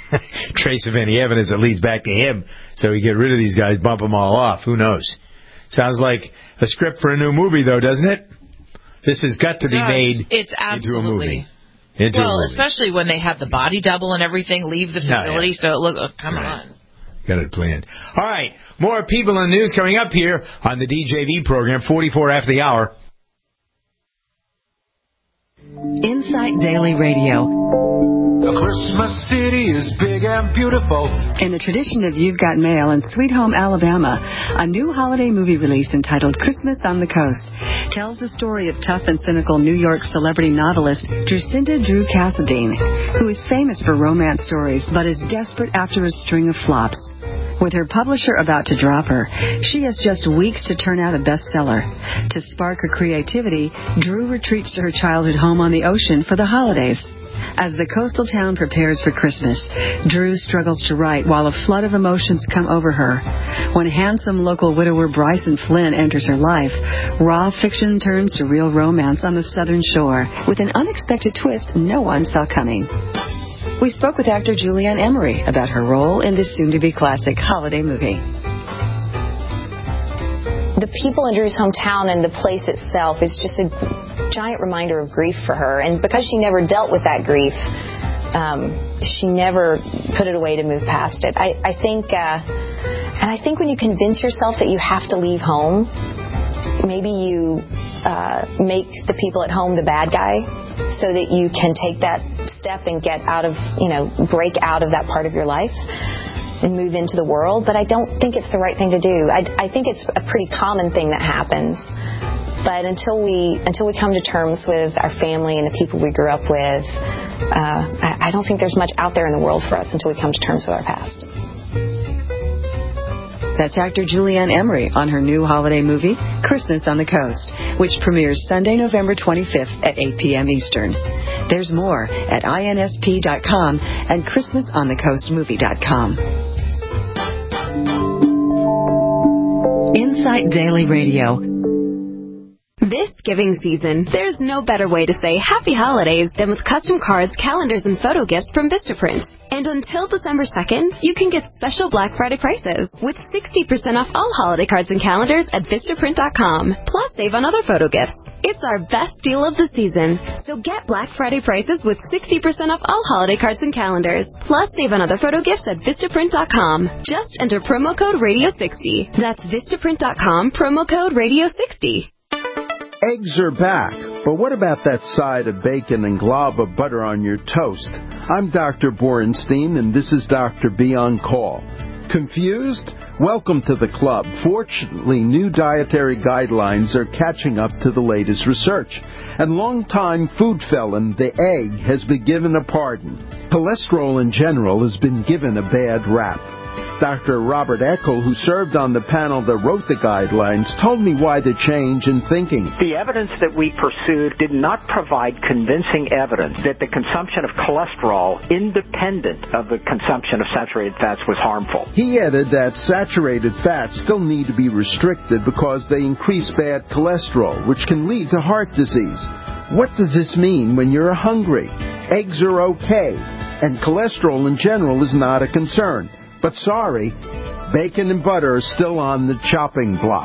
trace of any evidence that leads back to him, so he get rid of these guys, bump them all off. Who knows? Sounds like a script for a new movie, though, doesn't it? This has got to be made it's into a movie. absolutely. Into well, a movie. especially when they have the body double and everything leave the facility, Oh, yeah. so it look. Oh, come Right. on. Got it planned. All right, more people in the news coming up here on the D J V program, forty-four after the hour. Insight Daily Radio. The Christmas city is big and beautiful. In the tradition of You've Got Mail in Sweet Home, Alabama, a new holiday movie release entitled Christmas on the Coast tells the story of tough and cynical New York celebrity novelist Drusinda Drew Cassadine, who is famous for romance stories but is desperate after a string of flops. With her publisher about to drop her, she has just weeks to turn out a bestseller. To spark her creativity, Drew retreats to her childhood home on the ocean for the holidays. As the coastal town prepares for Christmas, Drew struggles to write while a flood of emotions come over her. When handsome local widower Bryson Flynn enters her life, raw fiction turns to real romance on the southern shore with an unexpected twist no one saw coming. We spoke with actor Julianne Emery about her role in this soon-to-be classic holiday movie. The people in Drew's hometown and the place itself is just a giant reminder of grief for her. And because she never dealt with that grief, um, she never put it away to move past it. I, I think uh, And I think when you convince yourself that you have to leave home, maybe you uh, make the people at home the bad guy so that you can take that step and get out of, you know, break out of that part of your life and move into the world. But I don't think it's the right thing to do. I, I think it's a pretty common thing that happens. But until we until we come to terms with our family and the people we grew up with, uh, I, I don't think there's much out there in the world for us until we come to terms with our past. That's actor Julianne Emery on her new holiday movie, Christmas on the Coast, which premieres Sunday, November twenty-fifth at eight p.m. Eastern. There's more at I N S P dot com and Christmas on the Coast movie dot com. Insight Daily Radio. This giving season, there's no better way to say happy holidays than with custom cards, calendars, and photo gifts from Vistaprint. And until December second, you can get special Black Friday prices with sixty percent off all holiday cards and calendars at Vistaprint dot com. Plus, save on other photo gifts. It's our best deal of the season. So get Black Friday prices with sixty percent off all holiday cards and calendars. Plus, save on other photo gifts at Vistaprint dot com. Just enter promo code radio sixty. That's Vistaprint dot com, promo code radio sixty. Eggs are back, but what about that side of bacon and glob of butter on your toast? I'm Doctor Borenstein, and this is Doctor B on Call. Confused? Welcome to the club. Fortunately, new dietary guidelines are catching up to the latest research, and longtime food felon, the egg, has been given a pardon. Cholesterol in general has been given a bad rap. Doctor Robert Eckel, who served on the panel that wrote the guidelines, told me why the change in thinking. The evidence that we pursued did not provide convincing evidence that the consumption of cholesterol, independent of the consumption of saturated fats, was harmful. He added that saturated fats still need to be restricted because they increase bad cholesterol, which can lead to heart disease. What does this mean when you're hungry? Eggs are okay, and cholesterol in general is not a concern. But sorry, bacon and butter are still on the chopping block.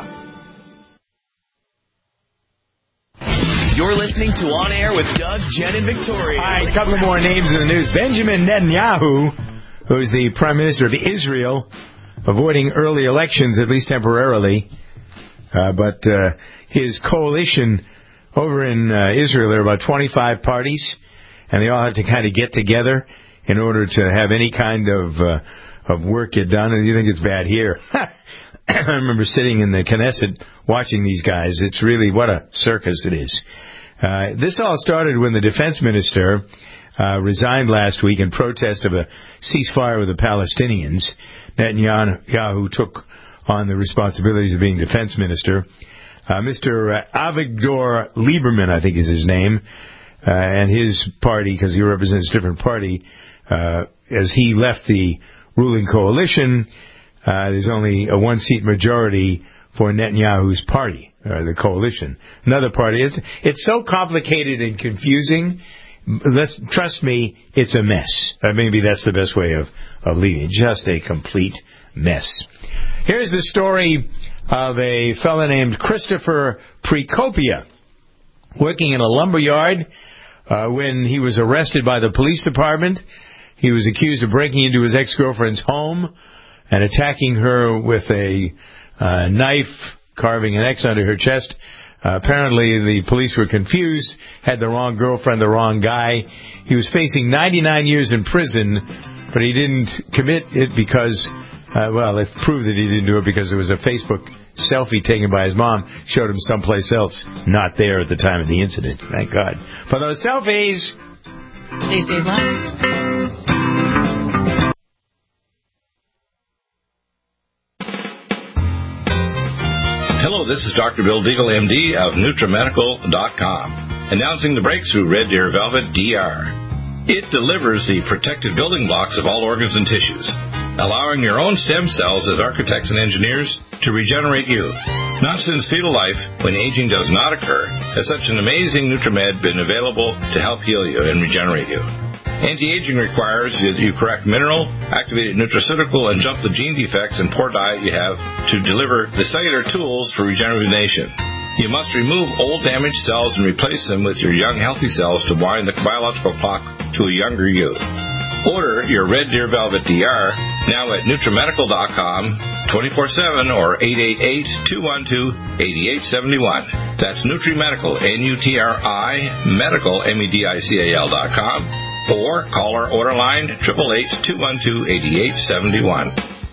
You're listening to On Air with Doug, Jen, and Victoria. All right, a couple of more names in the news. Benjamin Netanyahu, who's the Prime Minister of Israel, avoiding early elections, at least temporarily. Uh, but uh, his coalition over in uh, Israel, there are about twenty-five parties, and they all have to kind of get together in order to have any kind of... Uh, of work get done, and you think it's bad here. I remember sitting in the Knesset watching these guys. It's really, what a circus it is. Uh, this all started when the defense minister uh, resigned last week in protest of a ceasefire with the Palestinians. Netanyahu took on the responsibilities of being defense minister. Uh, Mister Avigdor Lieberman, I think is his name, uh, and his party, because he represents a different party, uh, as he left the ruling coalition, uh, there's only a one-seat majority for Netanyahu's party, or the coalition. Another party. It's it's so complicated and confusing. Let's trust me, it's a mess. Uh, maybe that's the best way of, of leaving it. Just a complete mess. Here's the story of a fellow named Christopher Precopia, working in a lumber yard uh, when he was arrested by the police department. He was accused of breaking into his ex-girlfriend's home and attacking her with a uh, knife, carving an X under her chest. Uh, apparently, the police were confused, had the wrong girlfriend, the wrong guy. He was facing ninety-nine years in prison, but he didn't commit it because, uh, well, it proved that he didn't do it because there was a Facebook selfie taken by his mom, showed him someplace else, not there at the time of the incident. Thank God. For those selfies... They save lives. Hello, this is Doctor Bill Deagle, M D of NutriMedical dot com, announcing the breakthrough Red Deer Velvet D R. It delivers the protected building blocks of all organs and tissues, allowing your own stem cells as architects and engineers to regenerate you. Not since fetal life, when aging does not occur, has such an amazing NutriMed been available to help heal you and regenerate you. Anti-aging requires that you correct mineral, activated nutraceutical, and jump the gene defects and poor diet you have to deliver the cellular tools for regeneration. You must remove old damaged cells and replace them with your young healthy cells to wind the biological clock to a younger you. Order your Red Deer Velvet D R now at NutriMedical dot com twenty-four seven or eight eight eight, two one two, eight eight seven one. That's NutriMedical, N U T R I, medical, M E D I C A L dot com, or call our order line, eight eight eight, two one two, eight eight seven one.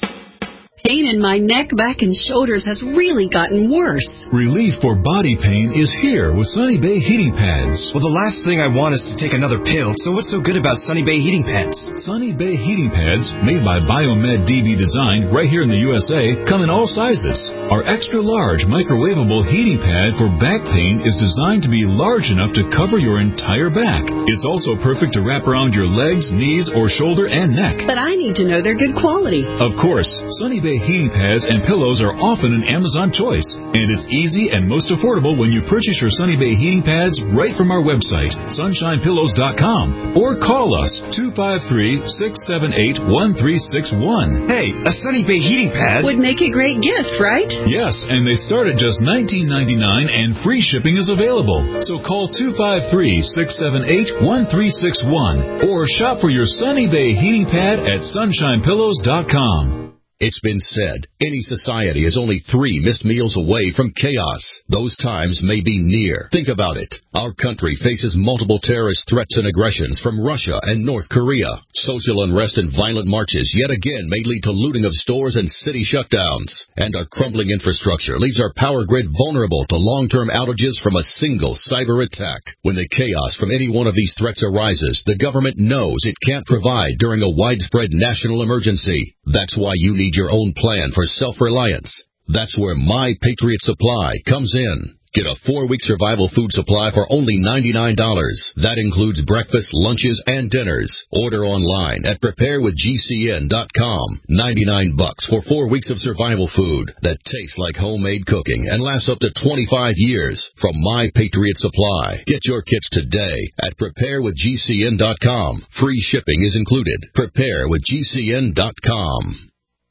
Pain in my neck, back, and shoulders has really gotten worse. Relief for body pain is here with Sunny Bay heating pads. Well, the last thing I want is to take another pill, so what's so good about Sunny Bay heating pads? Sunny Bay heating pads, made by Biomed D B Design right here in the U S A, come in all sizes. Our extra large microwavable heating pad for back pain is designed to be large enough to cover your entire back. It's also perfect to wrap around your legs, knees, or shoulder and neck. But I need to know they're good quality. Of course, Sunny Bay heating pads and pillows are often an Amazon choice, and it's easy and most affordable when you purchase your Sunny Bay heating pads right from our website, sunshine pillows dot com, or call us two five three, six seven eight, one three six one. Hey, a Sunny Bay heating pad would make a great gift, right? Yes, and they start at just nineteen ninety-nine, and free shipping is available. So call two five three, six seven eight, one three six one or shop for your Sunny Bay heating pad at sunshine pillows dot com. It's been said, any society is only three missed meals away from chaos. Those times may be near. Think about it. Our country faces multiple terrorist threats and aggressions from Russia and North Korea. Social unrest and violent marches yet again may lead to looting of stores and city shutdowns. And our crumbling infrastructure leaves our power grid vulnerable to long-term outages from a single cyber attack. When the chaos from any one of these threats arises, the government knows it can't provide during a widespread national emergency. That's why you need your own plan for self-reliance. That's where My Patriot Supply comes in. Get a four-week survival food supply for only ninety-nine dollars. That includes breakfast, lunches, and dinners. Order online at prepare with G C N dot com. ninety-nine bucks for four weeks of survival food that tastes like homemade cooking and lasts up to twenty-five years from My Patriot Supply. Get your kits today at prepare with G C N dot com. Free shipping is included. prepare with G C N dot com.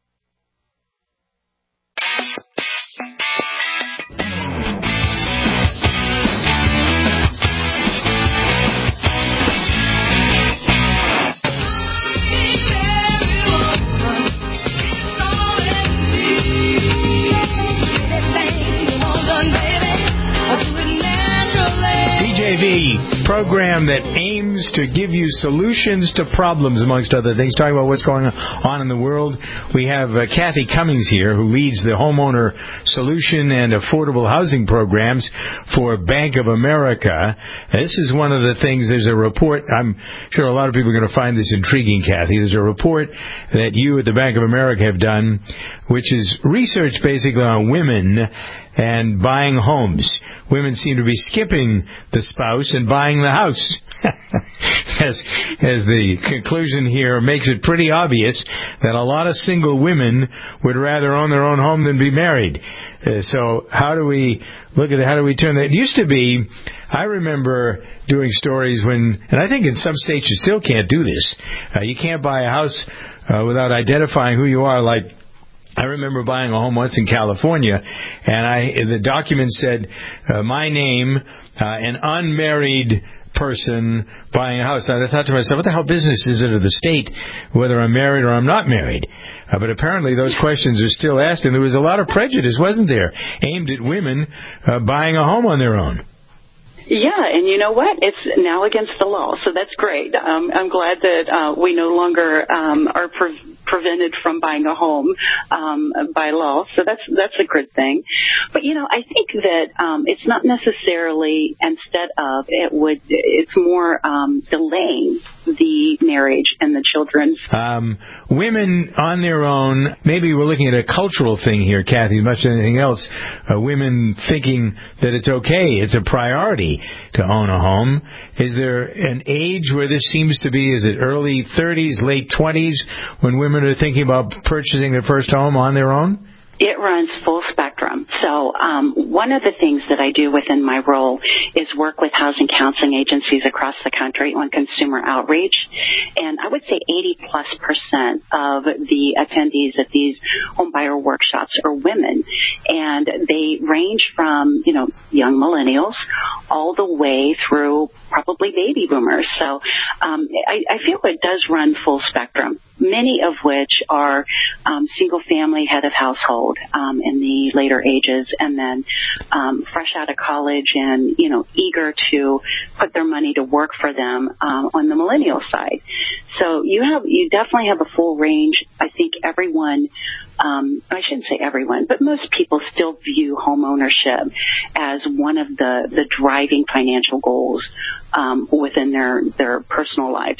The program that aims to give you solutions to problems, amongst other things, talking about what's going on in the world. We have uh, Kathy Cummings here, who leads the Homeowner Solution and Affordable Housing Programs for Bank of America. This is one of the things, there's a report, I'm sure a lot of people are going to find this intriguing, Kathy. There's a report that you at the Bank of America have done, which is research basically on women and buying homes. Women seem to be skipping the spouse and buying the house. as, as the conclusion here makes it pretty obvious that a lot of single women would rather own their own home than be married. Uh, so how do we look at it? How do we turn that? It used to be, I remember doing stories when, and I think in some states you still can't do this. Uh, you can't buy a house uh, without identifying who you are, like I remember buying a home once in California, and I the document said uh, my name, uh, an unmarried person buying a house. And I thought to myself, what the hell business is it of the state whether I'm married or I'm not married? Uh, but apparently those questions are still asked, and there was a lot of prejudice, wasn't there, aimed at women uh, buying a home on their own. Yeah, and you know what? It's now against the law, so that's great. Um, I'm glad that uh, we no longer um, are pre- prevented from buying a home um, by law, so that's that's a good thing. But, you know, I think that um, it's not necessarily instead of, it would, it's more um, delaying the marriage and the children. Um, women on their own, maybe we're looking at a cultural thing here, Kathy, as much as anything else, uh, women thinking that it's okay, it's a priority to own a home. Is there an age where this seems to be? Is it early thirties, late twenties, when women are thinking about purchasing their first home on their own? It runs full spectrum. So um, one of the things that I do within my role is work with housing counseling agencies across the country on consumer outreach. And I would say eighty plus percent of the attendees at these homebuyer workshops are women. And they range from, you know, young millennials all the way through probably baby boomers. So um, I, I feel it does run full spectrum, many of which are um, single-family head of household um, in the later ages, and then um, fresh out of college and, you know, eager to put their money to work for them um, on the millennial side. So you have you definitely have a full range. I think everyone, um, I shouldn't say everyone, but most people still view home ownership as one of the, the driving financial goals um, within their, their personal lives.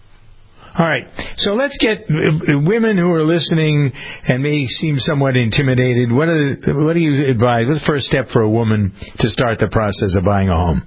All right. So let's get uh, women who are listening and may seem somewhat intimidated. What, are the, what do you advise? What's the first step for a woman to start the process of buying a home?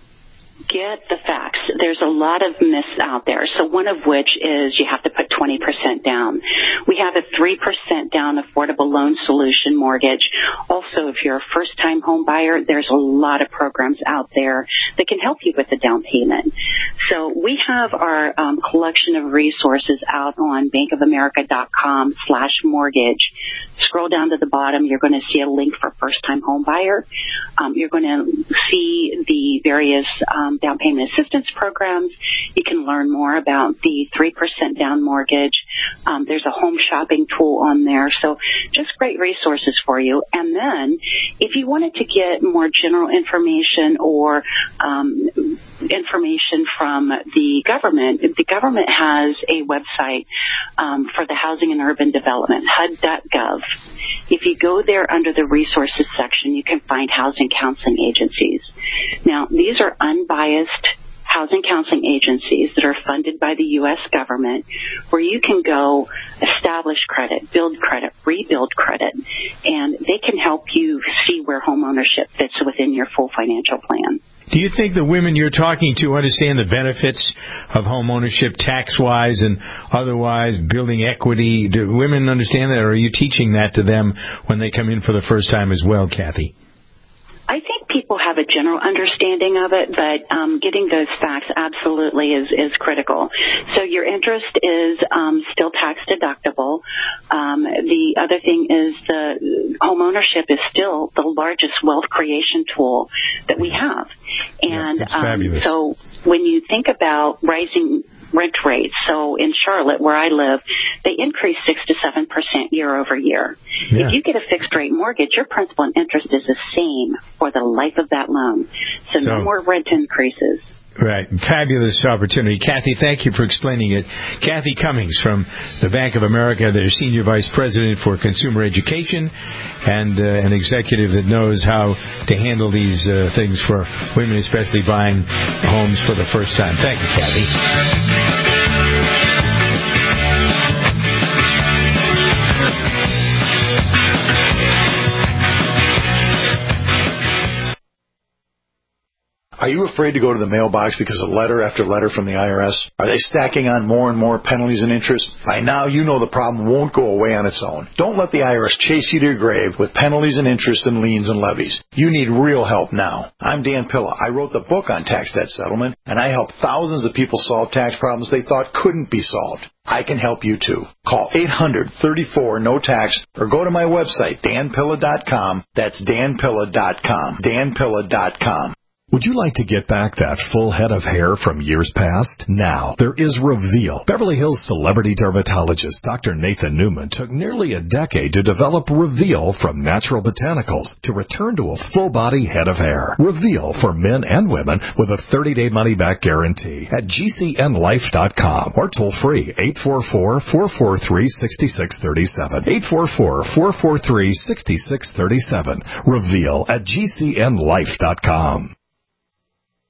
Get the facts. There's a lot of myths out there. So one of which is you have to put twenty percent down. We have a three percent down affordable loan solution mortgage. Also, if you're a first-time home buyer, there's a lot of programs out there that can help you with the down payment. So we have our um, collection of resources out on bankofamerica.com slash mortgage. Scroll down to the bottom. You're going to see a link for first-time home buyer. Um, you're going to see the various um, down payment assistance programs. You can learn more about the three percent down mortgage. Um, there's a home shopping tool on there. So just great resources for you. And then if you wanted to get more general information or um, information from the government, the government has a website um, for the Housing and Urban Development, H U D dot gov. If you go there under the resources section, you can find housing counseling agencies. Now, these are unbiased housing counseling agencies that are funded by the U S government, where you can go establish credit, build credit, rebuild credit, and they can help you see where home ownership fits within your full financial plan. Do you think the women you're talking to understand the benefits of home ownership tax-wise and otherwise, building equity? Do women understand that, or are you teaching that to them when they come in for the first time as well, Kathy? I think people have a general understanding of it, but um, getting those facts absolutely is, is critical. So your interest is um, still tax deductible. Um, the other thing is the home ownership is still the largest wealth creation tool that we have. And yeah, um, so when you think about rising rent rates, so in Charlotte, where I live, they increase six to seven percent year over year. Yeah. If you get a fixed rate mortgage, your principal and interest is the same for the life of that loan. So, so no more rent increases. Right. Fabulous opportunity. Kathy, thank you for explaining it. Kathy Cummings from the Bank of America, their Senior Vice President for Consumer Education and uh, an executive that knows how to handle these uh, things for women, especially buying homes for the first time. Thank you, Kathy. Are you afraid to go to the mailbox because of letter after letter from the I R S? Are they stacking on more and more penalties and interest? By now, you know the problem won't go away on its own. Don't let the I R S chase you to your grave with penalties and interest and liens and levies. You need real help now. I'm Dan Pilla. I wrote the book on tax debt settlement, and I helped thousands of people solve tax problems they thought couldn't be solved. I can help you too. Call eight hundred, thirty-four, no tax or go to my website, dan pilla dot com. That's dan pilla dot com. dan pilla dot com. Would you like to get back that full head of hair from years past? Now, there is Reveal. Beverly Hills celebrity dermatologist Doctor Nathan Newman took nearly a decade to develop Reveal from natural botanicals to return to a full-body head of hair. Reveal for men and women with a thirty-day money-back guarantee at G C N life dot com or toll-free eight four four, four four three, six six three seven. eight four four, four four three, six six three seven. Reveal at G C N life dot com.